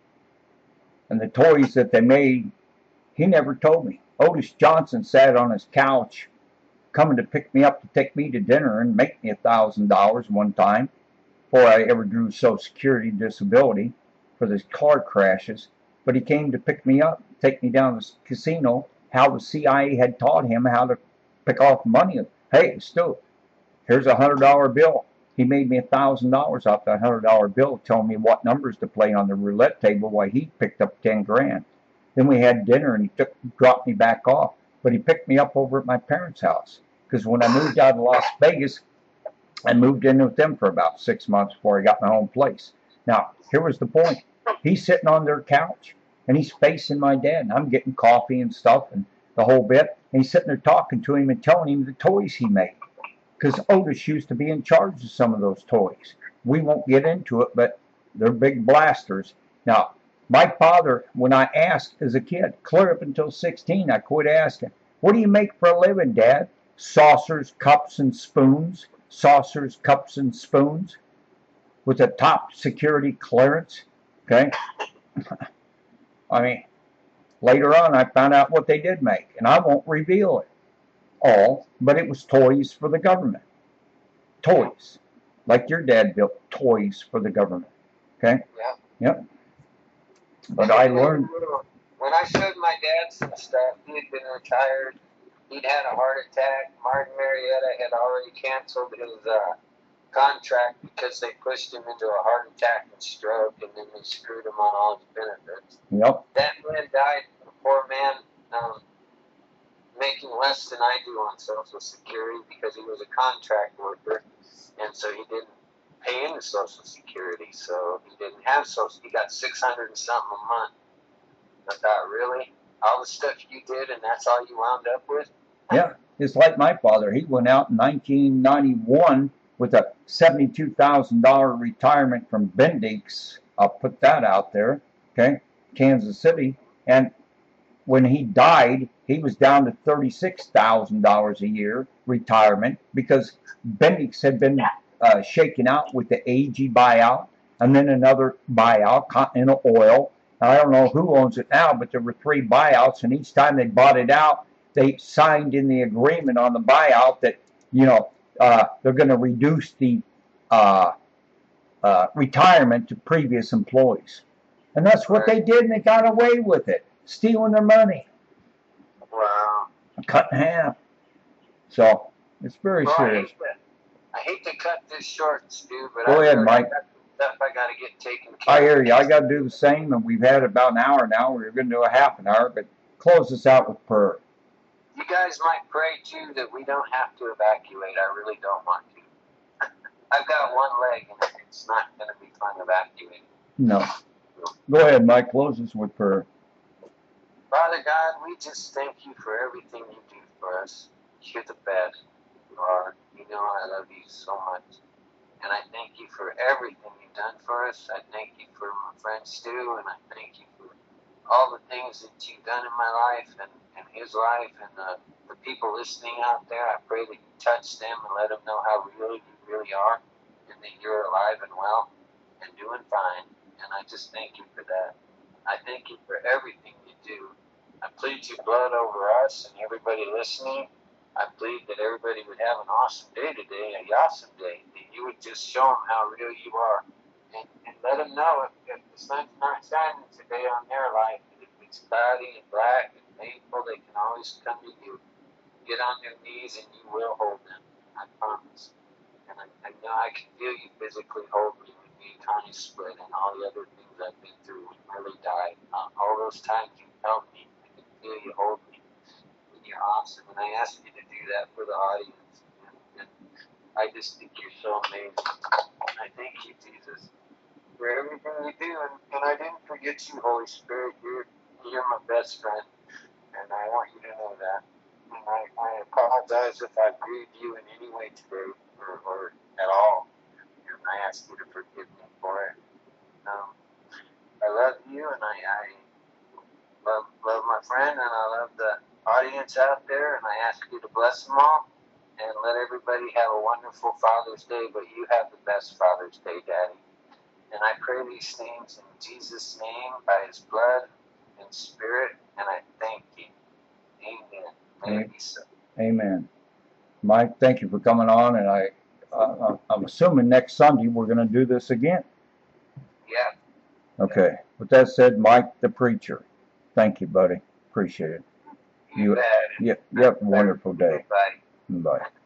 and the toys that they made, he never told me. Otis Johnson sat on his couch, coming to pick me up to take me to dinner and make me a thousand dollars one time, before I ever drew Social Security disability for the car crashes. But he came to pick me up, take me down to the casino. How the C I A had taught him how to pick off money. Hey, Stu, here's a hundred dollar bill. He made me a thousand dollars off that hundred dollar bill, telling me what numbers to play on the roulette table while he picked up ten grand. Then we had dinner, and he took dropped me back off. But he picked me up over at my parents' house, because when I moved out of Las Vegas, I moved in with them for about six months before I got my own place. Now, here was the point. He's sitting on their couch, and he's facing my dad, and I'm getting coffee and stuff and the whole bit. And he's sitting there talking to him and telling him the toys he made, because Otis used to be in charge of some of those toys. We won't get into it, but they're big blasters. Now, my father, when I asked as a kid, clear up until sixteen, I quit asking, what do you make for a living, Dad? Saucers, cups, and spoons. Saucers, cups, and spoons. With a top security clearance. Okay? I mean, later on, I found out what they did make, and I won't reveal it all, but it was toys for the government. Toys. Like your dad built toys for the government. Okay? Yeah. Yep. But I learned. When I showed my dad some stuff, he had been retired. He'd had a heart attack. Martin Marietta had already canceled his uh, contract because they pushed him into a heart attack and stroke, and then they screwed him on all his benefits. Yep. That man died, a poor man, um, making less than I do on Social Security because he was a contract worker, and so he didn't pay into Social Security, so he didn't have Social. He got six hundred and something a month. I thought, really, all the stuff you did, and that's all you wound up with? Yeah, it's like my father. He went out in nineteen ninety-one with a seventy-two thousand dollar retirement from Bendix. I'll put that out there. Okay, Kansas City, and when he died, he was down to thirty-six thousand dollars a year retirement because Bendix had been uh, shaken out with the A G buyout, and then another buyout, Continental Oil. Now, I don't know who owns it now, but there were three buyouts, and each time they bought it out, they signed in the agreement on the buyout that, you know, uh, they're going to reduce the uh, uh, retirement to previous employees. And that's what they did, and they got away with it, stealing their money. Wow. Cut in half. So, it's very well, serious. I hate, to, I hate to cut this short, Stu, but Go I ahead, Mike. Stuff I got to get taken care I of. hear you. I got to do the same, and we've had about an hour now. We were going to do a half an hour, but close this out with prayer. You guys might pray, too, that we don't have to evacuate. I really don't want to. I've got one leg, and it's not going to be fun evacuating. No. Go ahead, Mike. Close this with prayer. Father God, we just thank you for everything you do for us. You're the best. You are. You know I love you so much. And I thank you for everything you've done for us. I thank you for my friend Stu, and I thank you for all the things that you've done in my life and, and his life and the, the people listening out there. I pray that you touch them and let them know how real you really are and that you're alive and well and doing fine. And I just thank you for that. I thank you for everything you do. I plead your blood over us and everybody listening. I plead that everybody would have an awesome day today, a awesome day, that you would just show them how real you are. And, and let them know if, if the sun's not shining today on their life, if it's cloudy and black and painful, they can always come to you. Get on their knees and you will hold them. I promise. And I, I know I can feel you physically hold me when me and Connie split and all the other things I've been through when Millie died. Uh, all those times you helped me. I can feel you hold me. And you're awesome. And I ask you to do that for the audience. And, and I just think you're so amazing. I thank you, Jesus, for everything you do, and, and I didn't forget you, Holy Spirit. You're, you're my best friend, and I want you to know that. And I, I apologize if I grieved you in any way today, or, or at all, and I ask you to forgive me for it. Um, I love you, and I, I love, love my friend, and I love the audience out there, and I ask you to bless them all, and let everybody have a wonderful Father's Day, but you have the best Father's Day, Daddy. And I pray these things in Jesus' name, by his blood and spirit, and I thank you. Amen. May it be so. Amen. Mike, thank you for coming on, and I, uh, I'm assuming next Sunday we're going to do this again. Yeah. Okay. With that said, Mike the preacher, thank you, buddy. Appreciate it. You, you bet. Yep, yep, wonderful day. Bye. Bye.